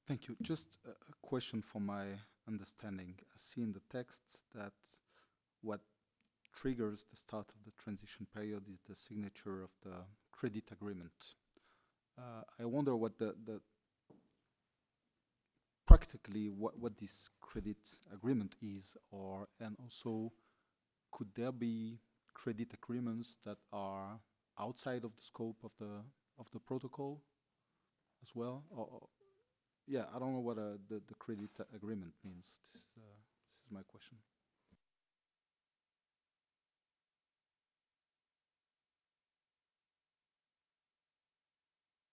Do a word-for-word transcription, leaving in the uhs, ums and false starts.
Thank you. Just a a question for my understanding. I see in the text that what triggers the start of the transition period is the signature of the credit agreement. Uh, I wonder what the, the practically what, what this credit agreement is, or and also could there be credit agreements that are outside of the scope of the of the protocol as well? Or, or- yeah, I don't know what uh, the the credit agreement means. This is, uh, this is my question.